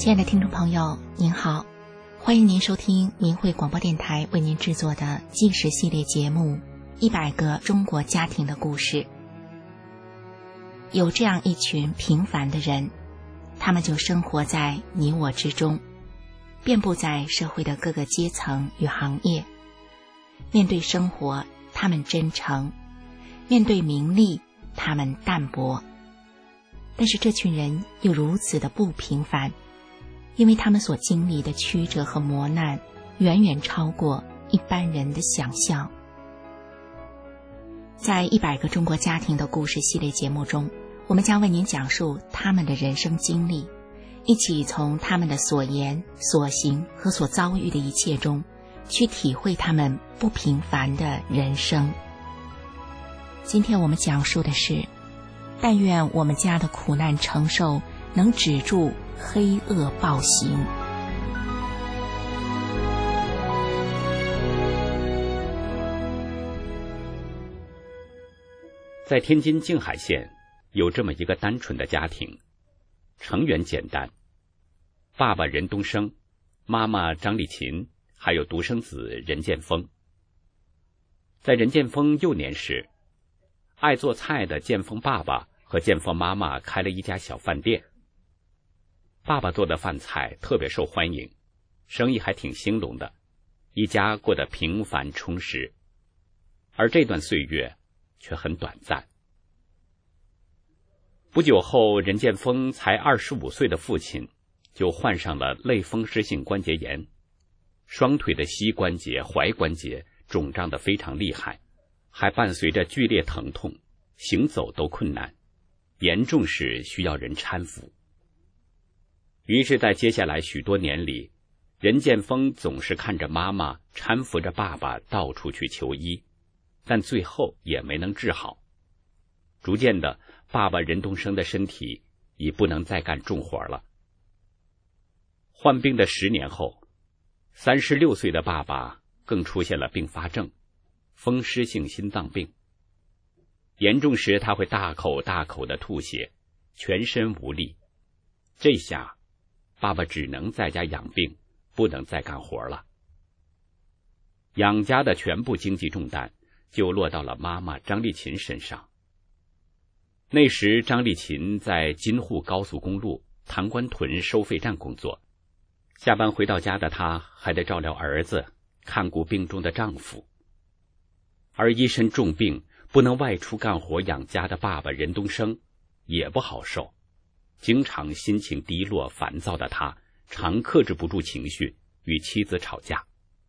亲爱的听众朋友，您好，欢迎您收听明慧广播电台为您制作的纪实系列节目《100个中国家庭的故事》。有这样一群平凡的人，他们就生活在你我之中，遍布在社会的各个阶层与行业。面对生活，他们真诚；面对名利，他们淡泊。但是这群人又如此的不平凡，因为他们所经历的曲折和磨难远远超过一般人的想象。在100个中国家庭的故事系列节目中，我们将为您讲述他们的人生经历，一起从他们的所言、所行和所遭遇的一切中，去体会他们不平凡的人生。今天我们讲述的是，但愿我们家的苦难承受能止住黑恶暴行。 在天津静海县有这么一个单纯的家庭，成员简单，爸爸任东升，妈妈张丽琴，还有独生子任建峰。在任建峰幼年时，爱做菜的建峰爸爸和建峰妈妈开了一家小饭店。爸爸做的饭菜特别受欢迎，生意还挺兴隆的，一家过得平凡充实。而这段岁月却很短暂。不久后，任建峰才25岁的父亲就患上了类风湿性关节炎，双腿的膝关节、踝关节肿胀得非常厉害，还伴随着剧烈疼痛，行走都困难，严重时需要人搀扶。于是在接下来许多年里，任建峰总是看着妈妈搀扶着爸爸到处去求医，但最后也没能治好。逐渐的，爸爸任东升的身体已不能再干重活了。患病的10年后，36岁的爸爸更出现了并发症，风湿性心脏病。严重时他会大口大口的吐血，全身无力。这下爸爸只能在家养病，不能再干活了。养家的全部经济重担就落到了妈妈张丽琴身上。那时张丽琴在京沪高速公路塘关屯收费站工作，下班回到家的她还得照料儿子，看顾病中的丈夫。而一身重病不能外出干活养家的爸爸任东升也不好受，经常心情低落烦躁的他常克制不住情绪，与妻子吵架。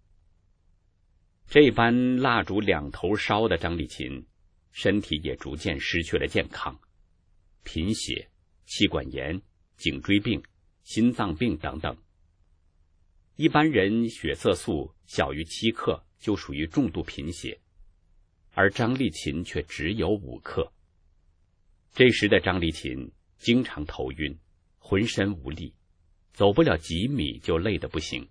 这般蜡烛两头烧的张丽琴身体也逐渐失去了健康，贫血、气管炎、颈椎病、心脏病等等。一般人血色素小于7克就属于重度贫血，而张丽琴却只有5克。这时的张丽琴经常头晕，浑身无力，走不了几米就累得不行。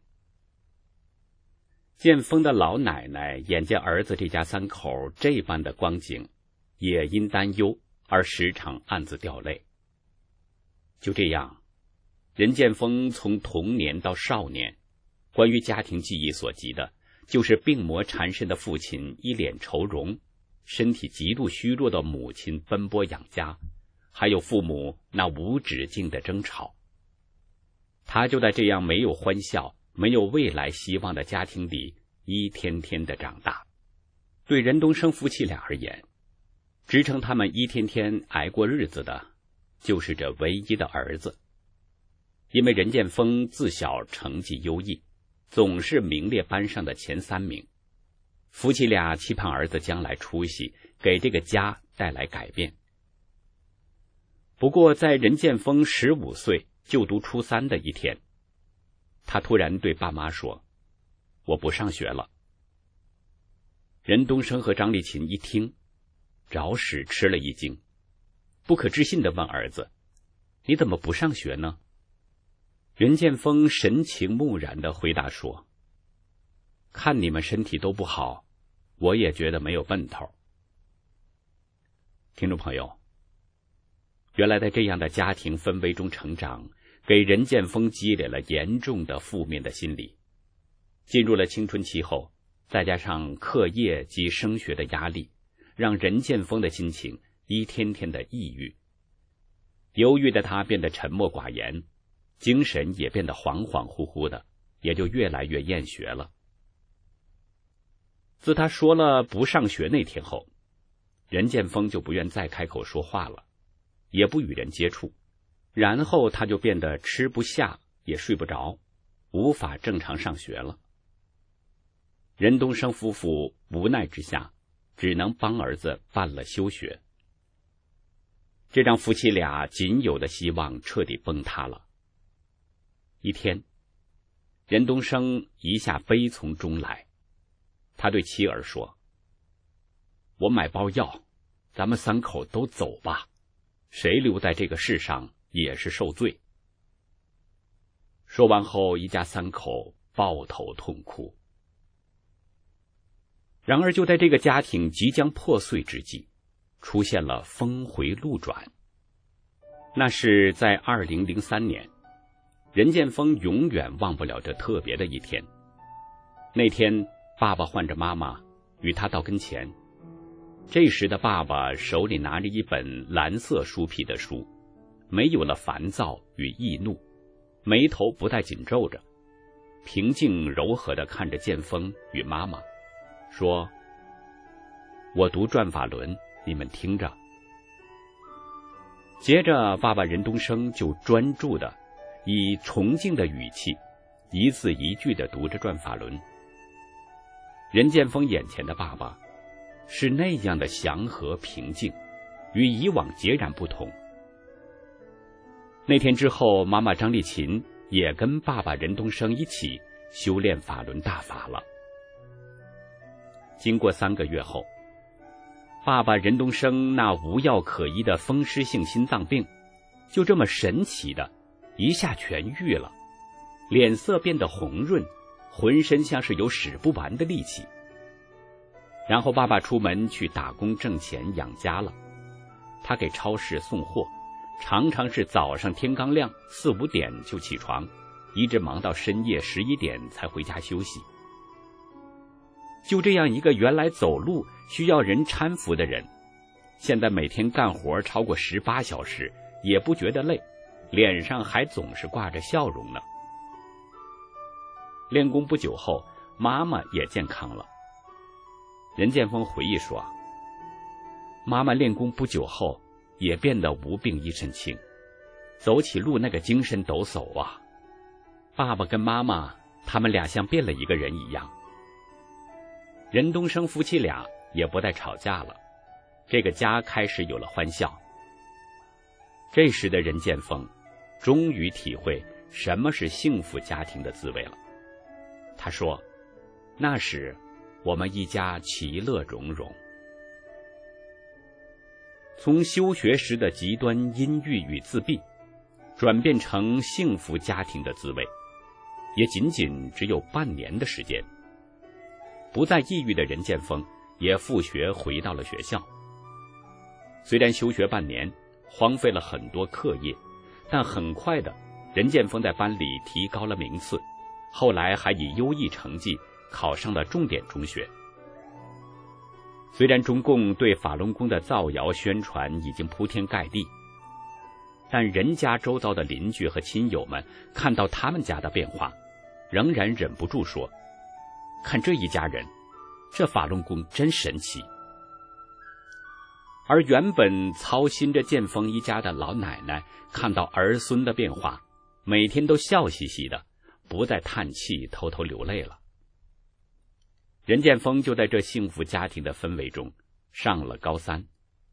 建峰的老奶奶眼见儿子这家3口这般的光景，也因担忧而时常暗自掉泪。就这样，任建峰从童年到少年，关于家庭记忆所及的就是病魔缠身的父亲一脸愁容，身体极度虚弱的母亲奔波养家，还有父母那无止境的争吵。他就在这样没有欢笑、没有未来希望的家庭里一天天的长大。对任东升夫妻俩而言，支撑他们一天天挨过日子的就是这唯一的儿子。因为任建峰自小成绩优异，总是名列班上的前3名，夫妻俩期盼儿子将来出息，给这个家带来改变。不过在任建峰15岁就读初3的一天，他突然对爸妈说：“我不上学了。”任东升和张丽琴一听，着实吃了一惊，不可置信地问儿子：“你怎么不上学呢？”任建峰神情木然地回答说：“看你们身体都不好，我也觉得没有奔头。”听众朋友，原来在这样的家庭氛围中成长， 给任剑锋积累了严重的负面的心理。进入了青春期后，再加上课业及升学的压力，让任剑锋的心情一天天的抑郁。忧郁的他变得沉默寡言，精神也变得恍恍惚惚的，也就越来越厌学了。自他说了不上学那天后，任剑锋就不愿再开口说话了，也不与人接触，然后他就变得吃不下也睡不着，无法正常上学了。任东升夫妇无奈之下，只能帮儿子办了休学。这让夫妻俩仅有的希望彻底崩塌了。一天，任东升一下悲从中来，他对妻儿说：“我买包药，咱们3口都走吧，谁留在这个世上也是受罪。”说完后，一家3口抱头痛哭。然而就在这个家庭即将破碎之际，出现了峰回路转。那是在2003年，任剑锋永远忘不了这特别的一天。那天，爸爸唤着妈妈与他到跟前，这时的爸爸手里拿着一本蓝色书皮的书，没有了烦躁与易怒，眉头不再紧皱着，平静柔和地看着剑锋与妈妈说：“我读转法轮，你们听着。”接着爸爸任东升就专注地以崇敬的语气一字一句地读着转法轮。任剑锋眼前的爸爸是那样的祥和平静，与以往截然不同。那天之后，妈妈张丽琴也跟爸爸任东升一起修炼法轮大法了。经过3个月后，爸爸任东升那无药可医的风湿性心脏病就这么神奇的一下痊愈了，脸色变得红润，浑身像是有使不完的力气。然后爸爸出门去打工挣钱养家了，他给超市送货，常常是早上天刚亮4、5点就起床，一直忙到深夜11点才回家休息。就这样一个原来走路需要人搀扶的人，现在每天干活超过18小时也不觉得累，脸上还总是挂着笑容呢。练功不久后，妈妈也健康了。任剑锋回忆说，妈妈练功不久后也变得无病一身轻，走起路那个精神抖擞啊。爸爸跟妈妈他们俩像变了一个人一样。任东升夫妻俩也不再吵架了，这个家开始有了欢笑。这时的任剑锋终于体会什么是幸福家庭的滋味了。他说，那时我们一家其乐融融。从休学时的极端阴郁与自闭，转变成幸福家庭的滋味，也仅仅只有半年的时间。不再抑郁的任剑锋也复学回到了学校。虽然休学半年，荒废了很多课业，但很快的，任剑锋在班里提高了名次，后来还以优异成绩考上了重点中学。虽然中共对法轮功的造谣宣传已经铺天盖地，但任家周遭的邻居和亲友们看到他们家的变化，仍然忍不住说，看这一家人，这法轮功真神奇。而原本操心着剑锋一家的老奶奶看到儿孙的变化，每天都笑嘻嘻的，不再叹气偷偷流泪了。任剑锋就在这幸福家庭的氛围中上了高3。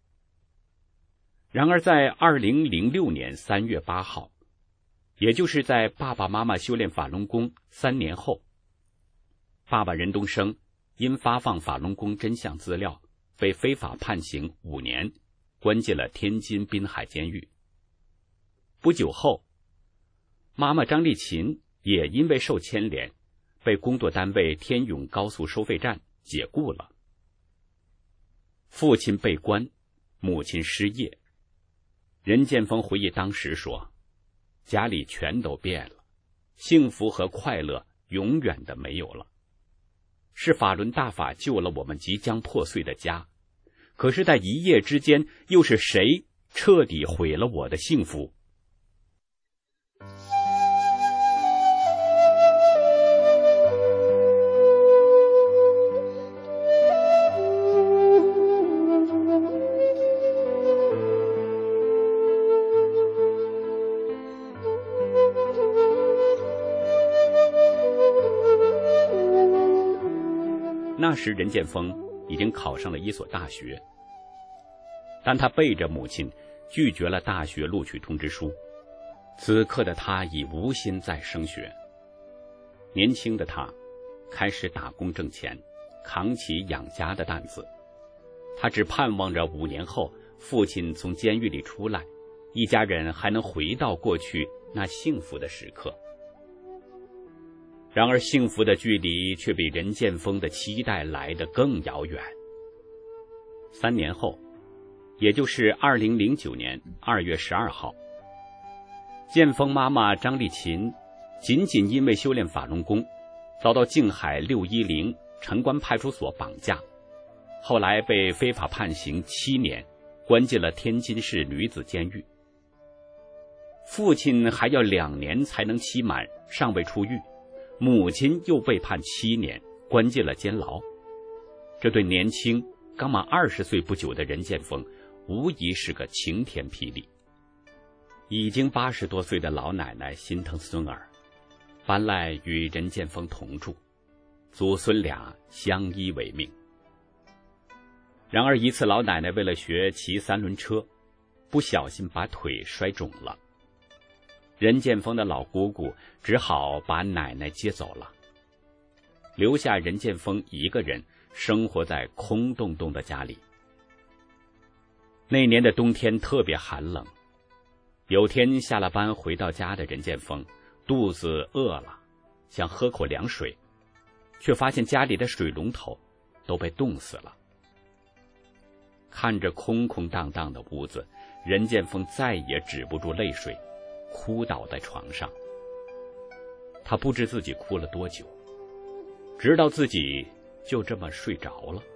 然而在2006年3月8号，也就是在爸爸妈妈修炼法轮功3年后，爸爸任东升因发放法轮功真相资料被非法判刑5年，关进了天津滨海监狱。不久后，妈妈张丽琴也因为受牵连，被工作单位天永高速收费站解雇了。父亲被关，母亲失业。任剑锋回忆当时说， 家里全都变了，幸福和快乐永远的没有了。是法轮大法救了我们即将破碎的家，可是在一夜之间，又是谁彻底毁了我的幸福？那时任建锋已经考上了一所大学，但他背着母亲拒绝了大学录取通知书。此刻的他已无心再升学。年轻的他开始打工挣钱，扛起养家的担子。他只盼望着5年后父亲从监狱里出来，一家人还能回到过去那幸福的时刻。然而幸福的距离却比任建锋的期待来得更遥远。3年后，也就是2009年2月12号，建锋妈妈张丽琴仅仅因为修炼法轮功，遭到静海610城关派出所绑架，后来被非法判刑7年，关进了天津市女子监狱。父亲还要2年才能期满，尚未出狱，母亲又被判7年，关进了监牢。这对年轻刚满20岁不久的任建锋无疑是个晴天霹雳。已经80多岁的老奶奶心疼孙儿，搬来与任建锋同住，祖孙俩相依为命。然而一次，老奶奶为了学骑3轮车，不小心把腿摔肿了。任建锋的老姑姑只好把奶奶接走了，留下任建锋一个人生活在空洞洞的家里。那年的冬天特别寒冷，有天下了班回到家的任建锋肚子饿了，想喝口凉水，却发现家里的水龙头都被冻死了。看着空空荡荡的屋子，任建锋再也止不住泪水，哭倒在床上。他不知自己哭了多久，直到自己就这么睡着了。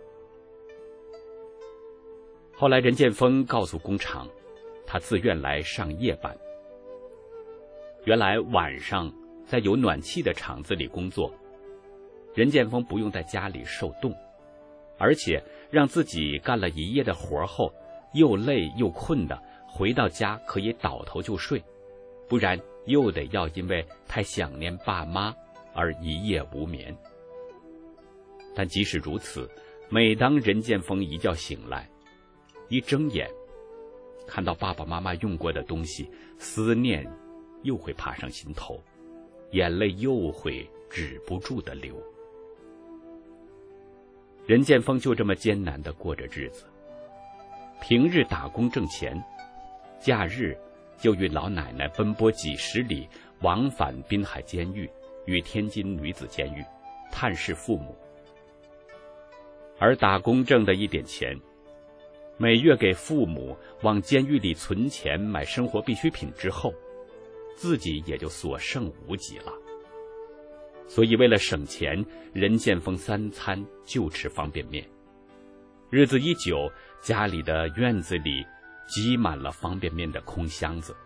后来任建锋告诉工厂，他自愿来上夜班。原来晚上在有暖气的厂子里工作，任建锋不用在家里受冻，而且让自己干了一夜的活后，又累又困的，回到家可以倒头就睡，不然又得要因为太想念爸妈而一夜无眠。但即使如此，每当任建锋一觉醒来，一睁眼看到爸爸妈妈用过的东西，思念又会爬上心头，眼泪又会止不住的流。任建锋就这么艰难地过着日子，平日打工挣钱，假日就与老奶奶奔波几十里，往返滨海监狱与天津女子监狱，探视父母。而打工挣的一点钱，每月给父母往监狱里存钱买生活必需品之后，自己也就所剩无几了。所以为了省钱，任建锋3餐就吃方便面。日子一久，家里的院子里积满了方便面的空箱子。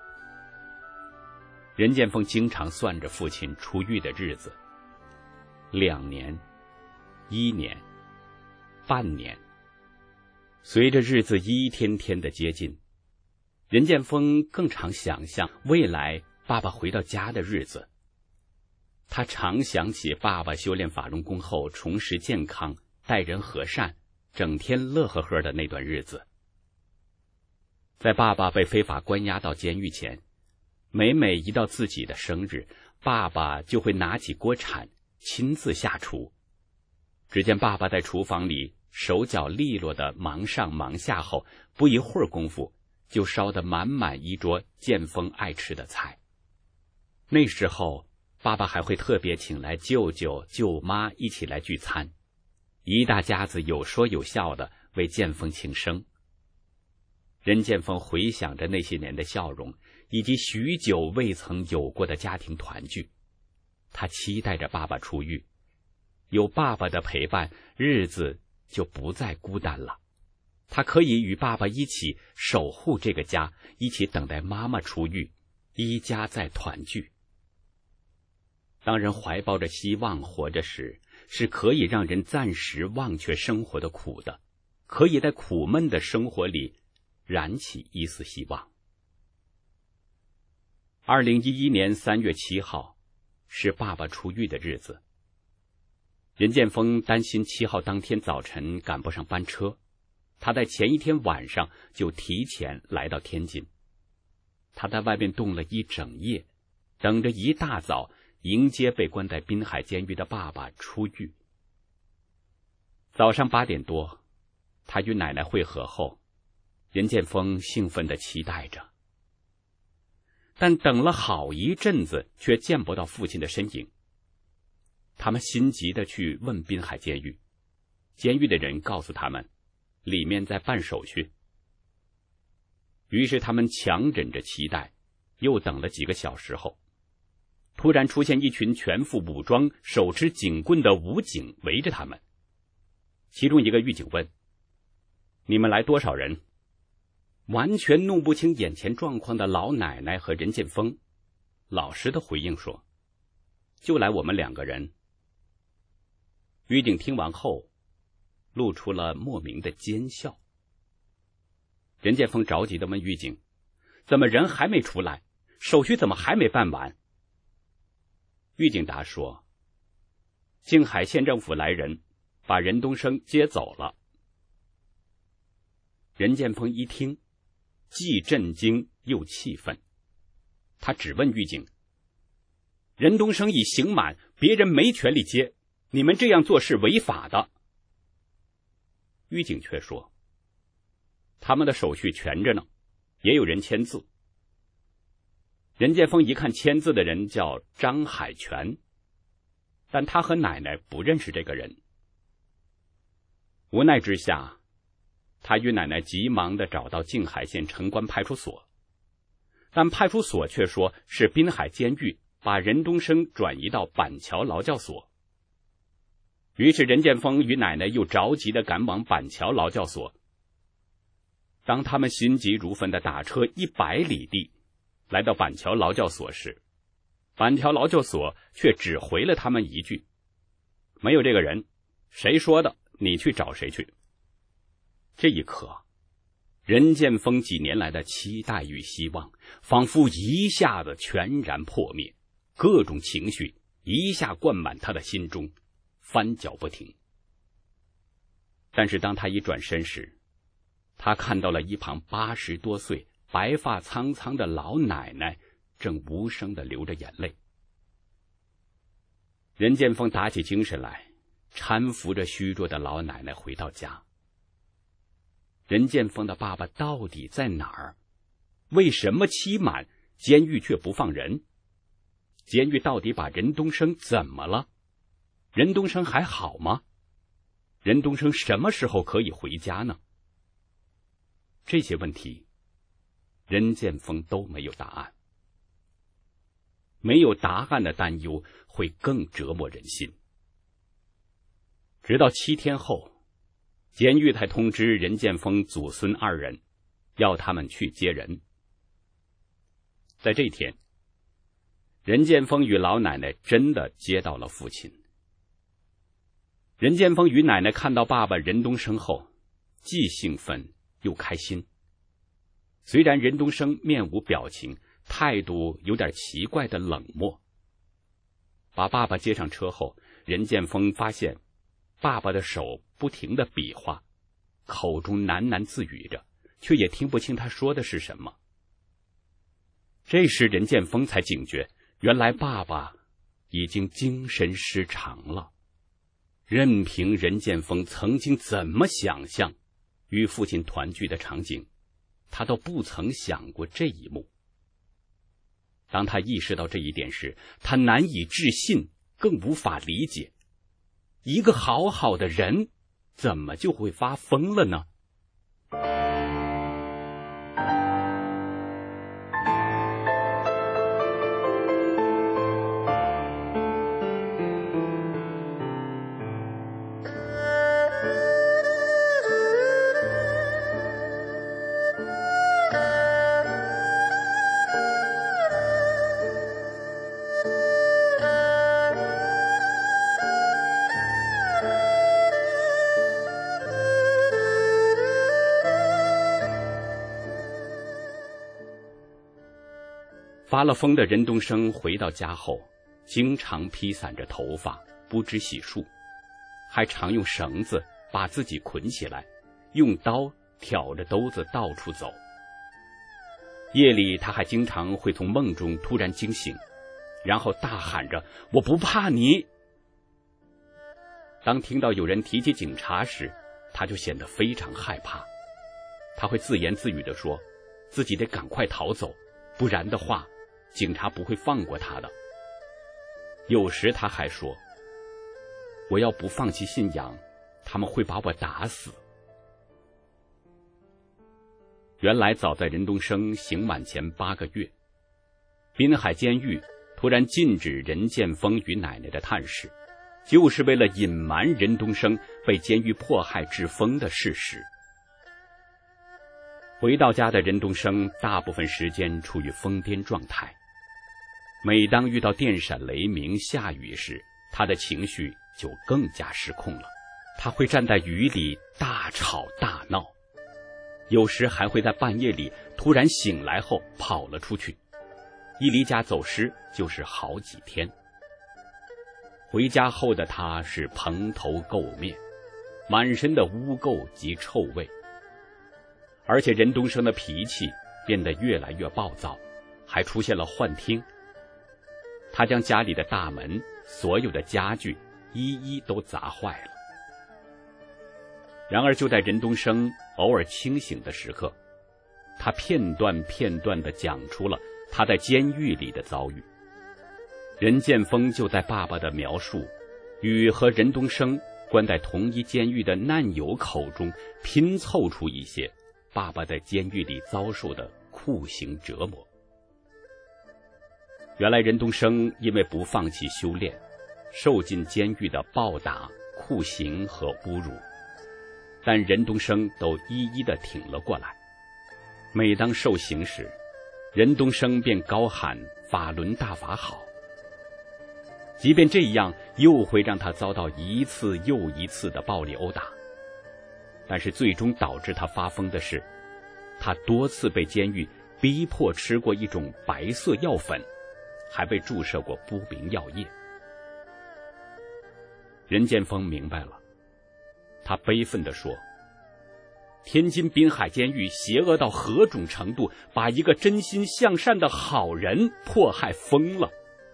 任建锋经常算着父亲出狱的日子，2年、1年、半年。随着日子一天天的接近，任建锋更常想象未来爸爸回到家的日子。他常想起爸爸修炼法轮功后重拾健康，待人和善，整天乐呵呵的那段日子。在爸爸被非法关押到监狱前，每一到自己的生日，爸爸就会拿起锅铲亲自下厨。只见爸爸在厨房里手脚利落的忙上忙下后，不一会儿功夫就烧得满满一桌建锋爱吃的菜。那时候爸爸还会特别请来舅舅舅妈一起来聚餐，一大家子有说有笑的为建锋庆生。任建锋回想着那些年的笑容， 以及许久未曾有过的家庭团聚。他期待着爸爸出狱，有爸爸的陪伴，日子就不再孤单了。他可以与爸爸一起守护这个家，一起等待妈妈出狱，一家再团聚。当人怀抱着希望活着时，是可以让人暂时忘却生活的苦的，可以在苦闷的生活里燃起一丝希望。2011年3月7号是爸爸出狱的日子。任建峰担心7号当天早晨赶不上班车，他在前一天晚上就提前来到天津。他在外面冻了一整夜，等着一大早迎接被关在滨海监狱的爸爸出狱。早上8点多，他与奶奶会合后，任建峰兴奋地期待着。但等了好一阵子，却见不到父亲的身影。他们心急地去问滨海监狱，监狱的人告诉他们，里面在办手续。于是他们强忍着期待，又等了几个小时后，突然出现一群全副武装、手持警棍的武警围着他们。其中一个狱警问：“你们来多少人？”完全弄不清眼前状况的老奶奶和任建峰老实的回应说：“就来我们2个人。”狱警听完后露出了莫名的奸笑。任建峰着急地问狱警：“怎么人还没出来？手续怎么还没办完？”狱警答说：“静海县政府来人，把任东升接走了。”任建峰一听，既震惊又气愤，他只问狱警：“任东升已刑满，别人没权利接，你们这样做是违法的。”狱警却说：“他们的手续全着呢，也有人签字。”任建峰一看签字的人叫张海泉，但他和奶奶不认识这个人。无奈之下，他与奶奶急忙地找到静海县城关派出所，但派出所却说是滨海监狱把任东升转移到板桥劳教所。于是任建峰与奶奶又着急地赶往板桥劳教所。当他们心急如焚地打车100里地来到板桥劳教所时，板桥劳教所却只回了他们一句：“没有这个人，谁说的？你去找谁去。”这一刻，任建峰几年来的期待与希望仿佛一下子全然破灭，各种情绪一下灌满他的心中，翻搅不停。但是当他一转身时，他看到了一旁80多岁、白发苍苍的老奶奶正无声地流着眼泪。任建峰打起精神来，搀扶着虚弱的老奶奶回到家。任建峰的爸爸到底在哪儿？为什么期满监狱却不放人？监狱到底把任东升怎么了？任东升还好吗？任东升什么时候可以回家呢？这些问题，任建峰都没有答案。没有答案的担忧会更折磨人心。直到7天后，监狱才通知任建峰祖孙2人，要他们去接人。在这天，任建峰与老奶奶真的接到了父亲。任建峰与奶奶看到爸爸任东升后，既兴奋又开心。虽然任东升面无表情，态度有点奇怪的冷漠。把爸爸接上车后，任建峰发现爸爸的手不停地比划，口中喃喃自语着，却也听不清他说的是什么。这时任建峰才警觉，原来爸爸已经精神失常了。任凭任建峰曾经怎么想象与父亲团聚的场景，他都不曾想过这一幕。当他意识到这一点时，他难以置信，更无法理解，一个好好的人怎么就会发疯了呢？ 发了疯的任东升回到家后，经常披散着头发，不知洗漱，还常用绳子把自己捆起来，用刀挑着兜子到处走。夜里他还经常会从梦中突然惊醒，然后大喊着：“我不怕你！”当听到有人提起警察时，他就显得非常害怕。他会自言自语地说，自己得赶快逃走，不然的话，警察不会放过他的。有时他还说，我要不放弃信仰，他们会把我打死。原来早在任东升刑满前8个月，滨海监狱突然禁止任建峰与奶奶的探视，就是为了隐瞒任东升被监狱迫害致疯的事实。回到家的任东升大部分时间处于疯癫状态，每当遇到电闪雷鸣、下雨时，他的情绪就更加失控了。他会站在雨里大吵大闹，有时还会在半夜里突然醒来后跑了出去，一离家走失就是好几天。回家后的他是蓬头垢面，满身的污垢及臭味，而且任东升的脾气变得越来越暴躁，还出现了幻听。他将家里的大门、所有的家具一一都砸坏了。然而就在任东升偶尔清醒的时刻，他片段地讲出了他在监狱里的遭遇。任建峰就在爸爸的描述与和任东升关在同一监狱的难友口中拼凑出一些爸爸在监狱里遭受的酷刑折磨。原来任东升因为不放弃修炼，受尽监狱的暴打、酷刑和侮辱，但任东升都一一地挺了过来。每当受刑时，任东升便高喊法轮大法好。即便这样，又会让他遭到一次又一次的暴力殴打。但是最终导致他发疯的是，他多次被监狱逼迫吃过一种白色药粉，还被注射过不明药液。任建峰明白了，他悲愤地说，天津滨海监狱邪恶到何种程度，把一个真心向善的好人迫害疯了。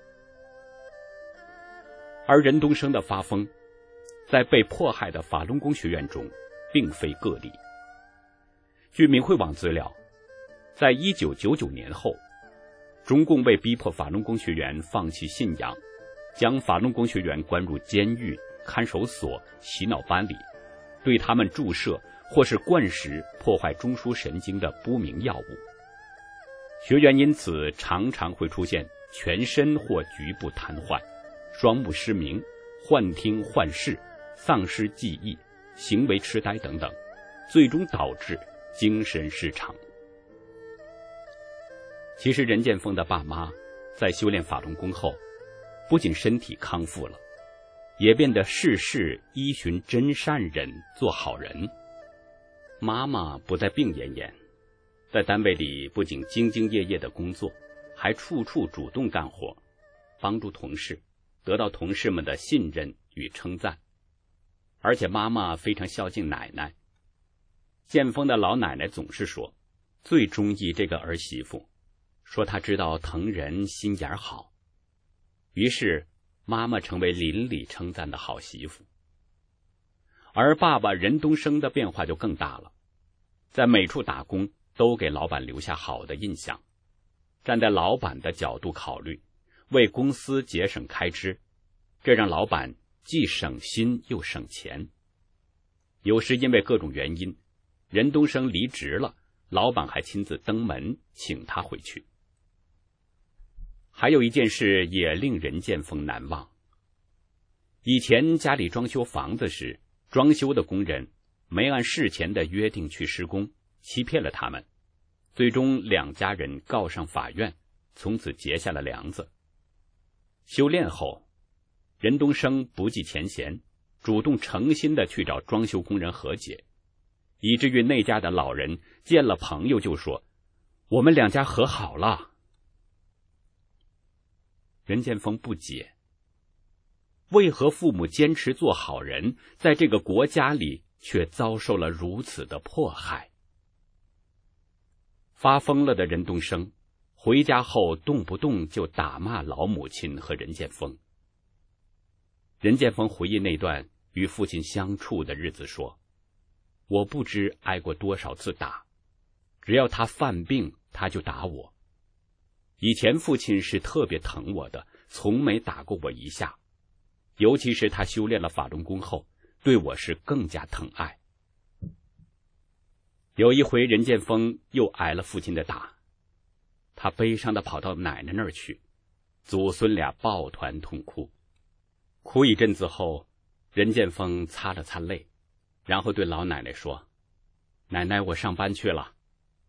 而任东升的发疯，在被迫害的法轮功学院中并非个例。据明慧网资料，在1999年后，中共为逼迫法轮功学员放弃信仰，将法轮功学员关入监狱、看守所、洗脑班里，对他们注射或是灌食破坏中枢神经的不明药物。学员因此常常会出现全身或局部瘫痪、双目失明、幻听幻视、丧失记忆、行为痴呆等等，最终导致精神失常。其实任建峰的爸妈在修炼法轮功后，不仅身体康复了，也变得事事依循真善人，做好人。妈妈不再病恹恹，在单位里不仅兢兢业业的工作，还处处主动干活，帮助同事，得到同事们的信任与称赞。而且妈妈非常孝敬奶奶。建峰的老奶奶总是说，最中意这个儿媳妇，说她知道疼人，心眼好。于是妈妈成为邻里称赞的好媳妇。而爸爸任东升的变化就更大了，在每处打工都给老板留下好的印象，站在老板的角度考虑，为公司节省开支，这让老板既省心又省钱。有时因为各种原因，任东升离职了，老板还亲自登门请他回去。还有一件事也令任建峰难忘。以前家里装修房子时，装修的工人没按事前的约定去施工，欺骗了他们，最终两家人告上法院，从此结下了梁子。修炼后，任东升不计前嫌，主动诚心地去找装修工人和解，以至于那家的老人见了朋友就说，我们两家和好了。 任建峰不解，为何父母坚持做好人，在这个国家里却遭受了如此的迫害？发疯了的任东升回家后动不动就打骂老母亲和任建峰。任建峰回忆那段与父亲相处的日子说，我不知挨过多少次打，只要他犯病他就打我。以前父亲是特别疼我的，从没打过我一下，尤其是他修炼了法轮功后，对我是更加疼爱。有一回任建峰又挨了父亲的打，他悲伤地跑到奶奶那儿去，祖孙俩抱团痛哭。哭一阵子后，任建峰擦了擦泪，然后对老奶奶说，奶奶，我上班去了。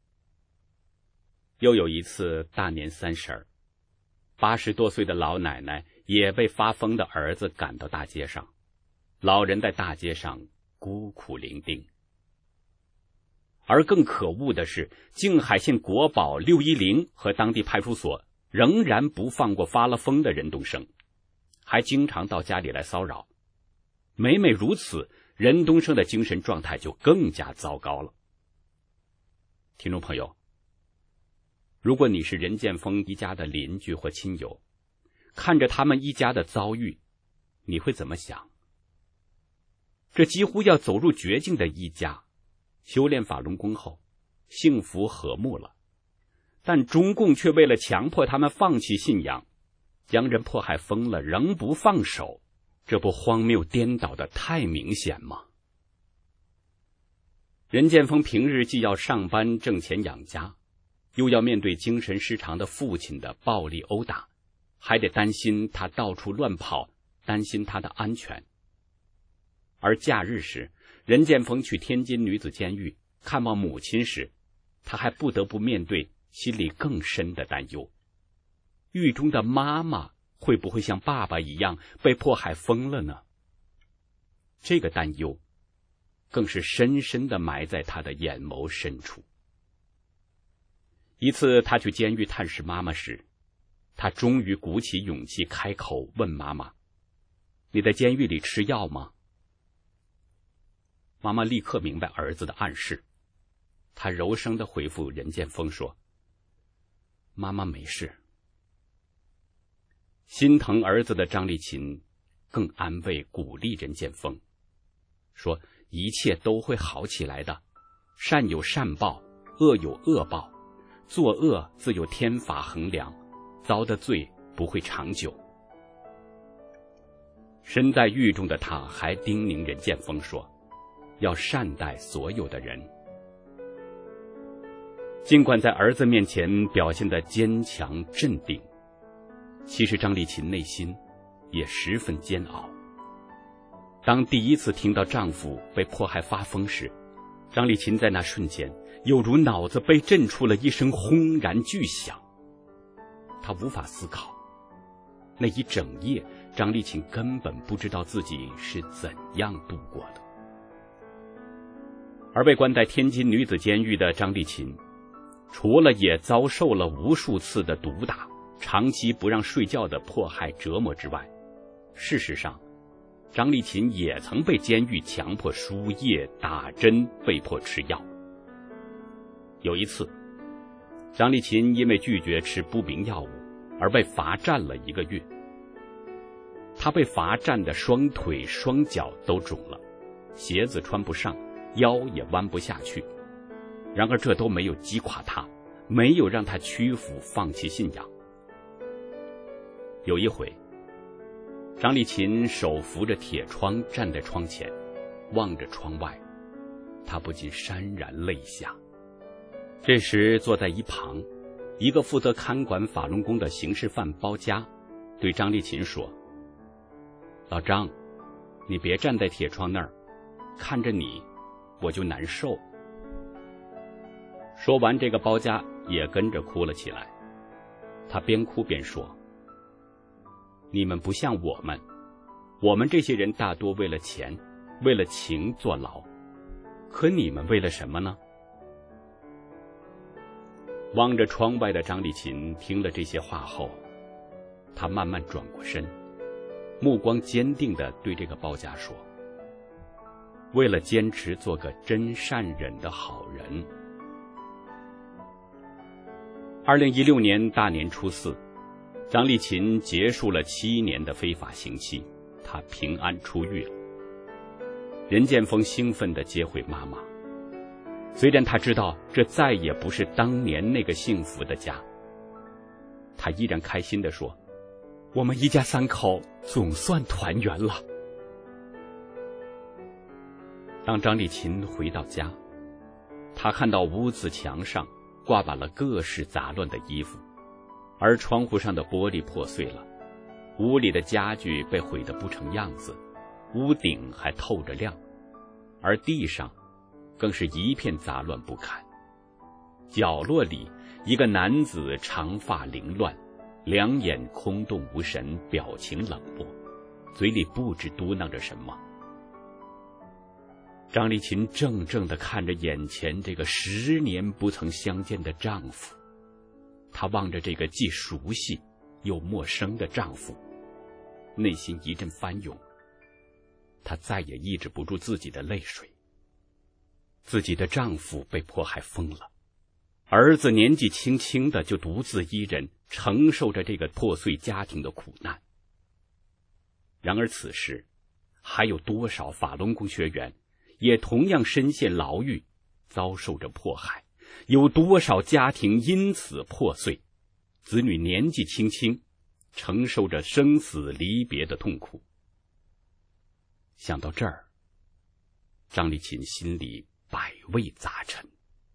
又有一次大年30， 80多岁的老奶奶也被发疯的儿子赶到大街上，老人在大街上孤苦伶仃。而更可恶的是，静海县国保610和当地派出所仍然不放过发了疯的任东升，还经常到家里来骚扰。每每如此，任东升的精神状态就更加糟糕了。听众朋友，如果你是任建峰一家的邻居或亲友，看着他们一家的遭遇，你会怎么想？这几乎要走入绝境的一家，修炼法轮功后幸福和睦了，但中共却为了强迫他们放弃信仰，将人迫害疯了仍不放手，这不荒谬颠倒的太明显吗？任建峰平日既要上班挣钱养家，又要面对精神失常的父亲的暴力殴打，还得担心他到处乱跑，担心他的安全。而假日时，任建峰去天津女子监狱看望母亲时，他还不得不面对心里更深的担忧，狱中的妈妈会不会像爸爸一样被迫害疯了呢？这个担忧更是深深地埋在他的眼眸深处。一次他去监狱探视妈妈时，他终于鼓起勇气开口问妈妈，你在监狱里吃药吗？妈妈立刻明白儿子的暗示，她柔声地回复任建峰说，妈妈没事。心疼儿子的张丽琴更安慰鼓励任建峰，说一切都会好起来的，善有善报，恶有恶报，作恶自有天法衡量，遭的罪不会长久。身在狱中的他还叮咛任建峰说，要善待所有的人。尽管在儿子面前表现得坚强镇定，其实张丽琴内心也十分煎熬。当第一次听到丈夫被迫害发疯时，张丽琴在那瞬间犹如脑子被震出了一声轰然巨响。她无法思考，那一整夜张丽琴根本不知道自己是怎样度过的。而被关在天津女子监狱的张丽琴，除了也遭受了无数次的毒打，长期不让睡觉的迫害折磨之外，事实上张丽琴也曾被监狱强迫输液打针，被迫吃药。有一次，张丽琴因为拒绝吃不明药物而被罚站了1个月。她被罚站的双腿双脚都肿了，鞋子穿不上，腰也弯不下去。然而这都没有击垮她，没有让她屈服放弃信仰。有一回，张丽琴手扶着铁窗站在窗前，望着窗外，她不禁潸然泪下。这时坐在一旁，一个负责看管法轮功的刑事犯包家对张丽琴说，老张，你别站在铁窗那儿，看着你我就难受。说完，这个包家也跟着哭了起来。他边哭边说，你们不像我们这些人大多为了钱，为了情坐牢，可你们为了什么呢？望着窗外的张丽琴听了这些话后， 他慢慢转过身，目光坚定地对这个包家说：为了坚持做个真善忍的好人。2016年大年初4，张丽琴结束了7年的非法刑期，她平安出狱了。任建峰兴奋地接回妈妈，虽然他知道这再也不是当年那个幸福的家，他依然开心地说：我们一家3口总算团圆了。当张丽琴回到家，她看到屋子墙上挂满了各式杂乱的衣服，而窗户上的玻璃破碎了，屋里的家具被毁得不成样子，屋顶还透着亮，而地上更是一片杂乱不堪。角落里，一个男子长发凌乱，两眼空洞无神，表情冷漠，嘴里不知嘟囔着什么。张丽琴怔怔地看着眼前这个10年不曾相见的丈夫，她望着这个既熟悉又陌生的丈夫，内心一阵翻涌。她再也抑制不住自己的泪水。自己的丈夫被迫害疯了，儿子年纪轻轻的就独自一人承受着这个破碎家庭的苦难。然而此时，还有多少法轮功学员也同样深陷牢狱，遭受着迫害？有多少家庭因此破碎，子女年纪轻轻，承受着生死离别的痛苦？想到这儿，张丽琴心里百味杂陈。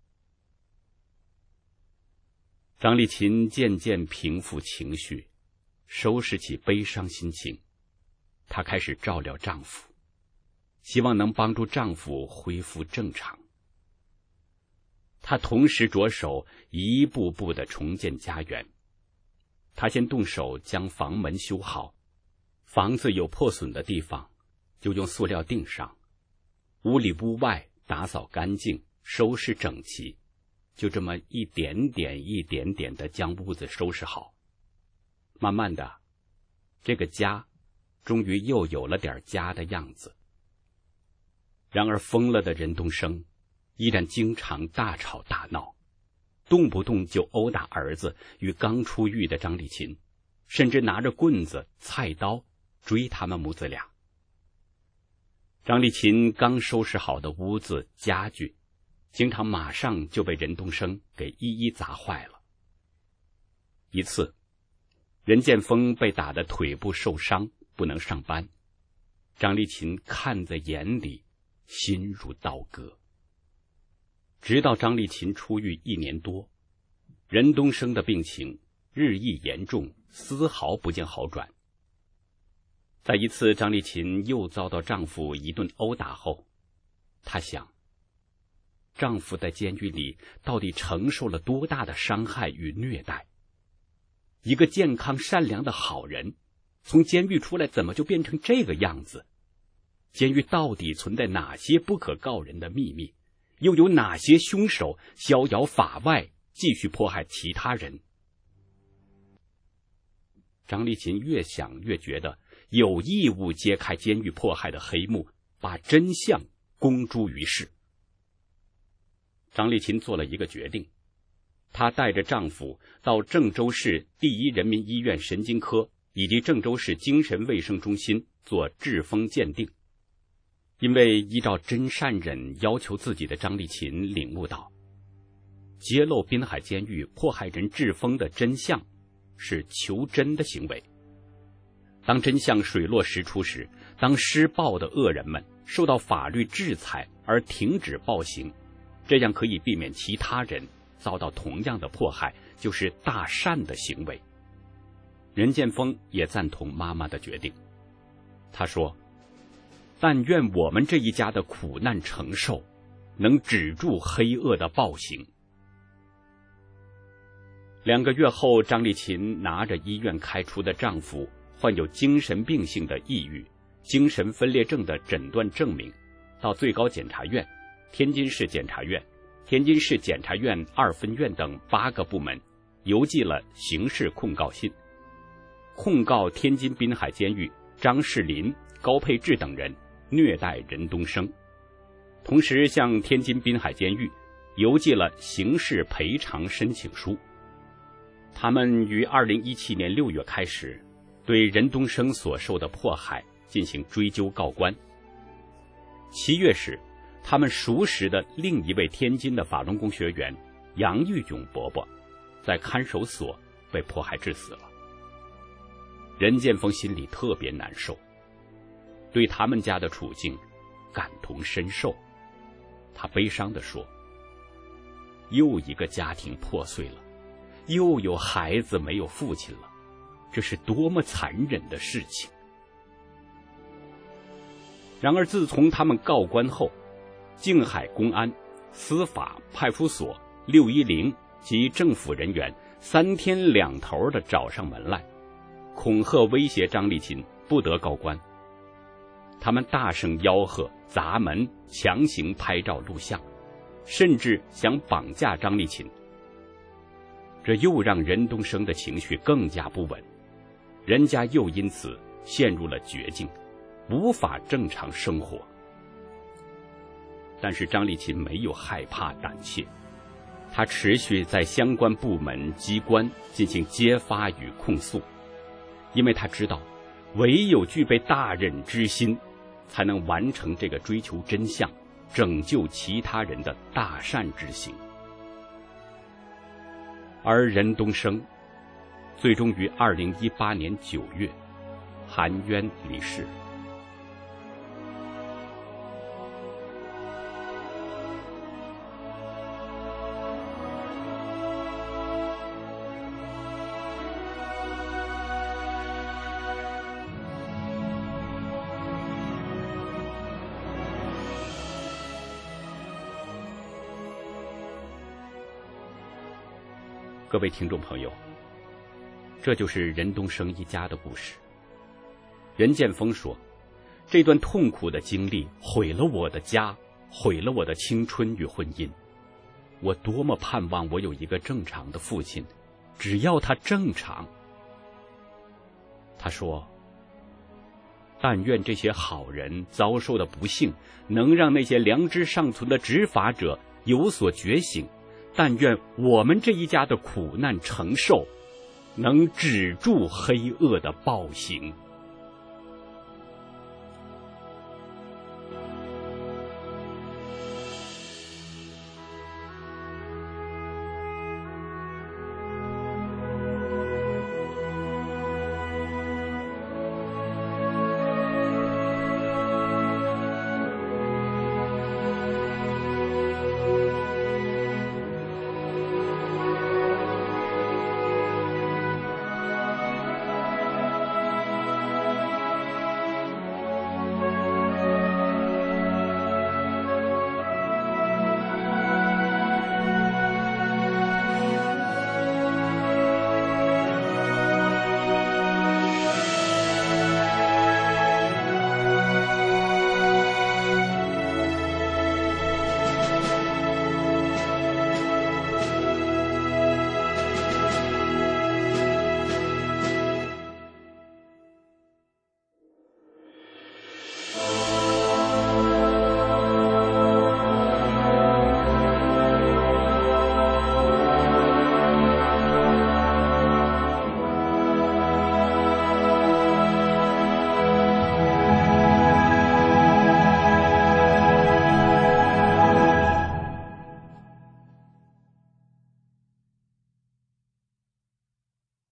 张丽琴渐渐平复情绪，收拾起悲伤心情，她开始照料丈夫，希望能帮助丈夫恢复正常。她同时着手一步步地重建家园。她先动手将房门修好，房子有破损的地方就用塑料钉上，屋里屋外打扫干净，收拾整齐，就这么一点点一点点地将屋子收拾好。慢慢的，这个家终于又有了点家的样子。然而疯了的任东升依然经常大吵大闹，动不动就殴打儿子与刚出狱的张丽琴，甚至拿着棍子菜刀追他们母子俩。张丽琴刚收拾好的屋子家具，经常马上就被任东升给一一砸坏了。一次，任建峰被打得腿部受伤，不能上班，张丽琴看在眼里，心如刀割。直到张丽琴出狱1年多，任东升的病情日益严重，丝毫不见好转。在一次张丽琴又遭到丈夫一顿殴打后，她想，丈夫在监狱里到底承受了多大的伤害与虐待？一个健康善良的好人，从监狱出来怎么就变成这个样子？监狱到底存在哪些不可告人的秘密？又有哪些凶手逍遥法外，继续迫害其他人？张丽琴越想越觉得有义务揭开监狱迫害的黑幕，把真相公诸于世。张丽琴做了一个决定，她带着丈夫到郑州市第1人民医院神经科以及郑州市精神卫生中心做痔风鉴定。因为依照真善忍要求自己的张丽琴领悟到，揭露滨海监狱迫害人痔风的真相是求真的行为。当真相水落石出时，当施暴的恶人们受到法律制裁而停止暴行，这样可以避免其他人遭到同样的迫害，就是大善的行为。任建峰也赞同妈妈的决定，他说，但愿我们这一家的苦难承受能止住黑恶的暴行。2个月后，张丽琴拿着医院开出的丈夫患有精神病性的抑郁、精神分裂症的诊断证明，到最高检察院、天津市检察院、天津市检察院2分院等8个部门邮寄了刑事控告信。 控告天津滨海监狱张世林、高佩志等人虐待任东升，同时向天津滨海监狱邮寄了刑事赔偿申请书。他们于2017年6月开始对任东升所受的迫害进行追究告关。7月时，他们熟识的另一位天津的法轮功学员杨玉炯伯伯在看守所被迫害致死了。任建峰心里特别难受，对他们家的处境感同身受。他悲伤地说，又一个家庭破碎了，又有孩子没有父亲了，这是多么残忍的事情。然而自从他们告关后，静海公安、司法、派出所、610及政府人员3天2头地找上门来，恐吓威胁张立勤不得告关。他们大声吆喝、砸门、强行拍照录像，甚至想绑架张立勤。这又让任东升的情绪更加不稳，人家又因此陷入了绝境，无法正常生活。但是张立勤没有害怕胆怯，他持续在相关部门机关进行揭发与控诉，因为他知道唯有具备大忍之心，才能完成这个追求真相、拯救其他人的大善之行。而任东升最终于2018年9月含冤离世。各位听众朋友，这就是任东升一家的故事。任建峰说，这段痛苦的经历毁了我的家，毁了我的青春与婚姻。我多么盼望我有一个正常的父亲，只要他正常。他说，但愿这些好人遭受的不幸能让那些良知尚存的执法者有所觉醒，但愿我们这一家的苦难承受能止住黑恶的暴行。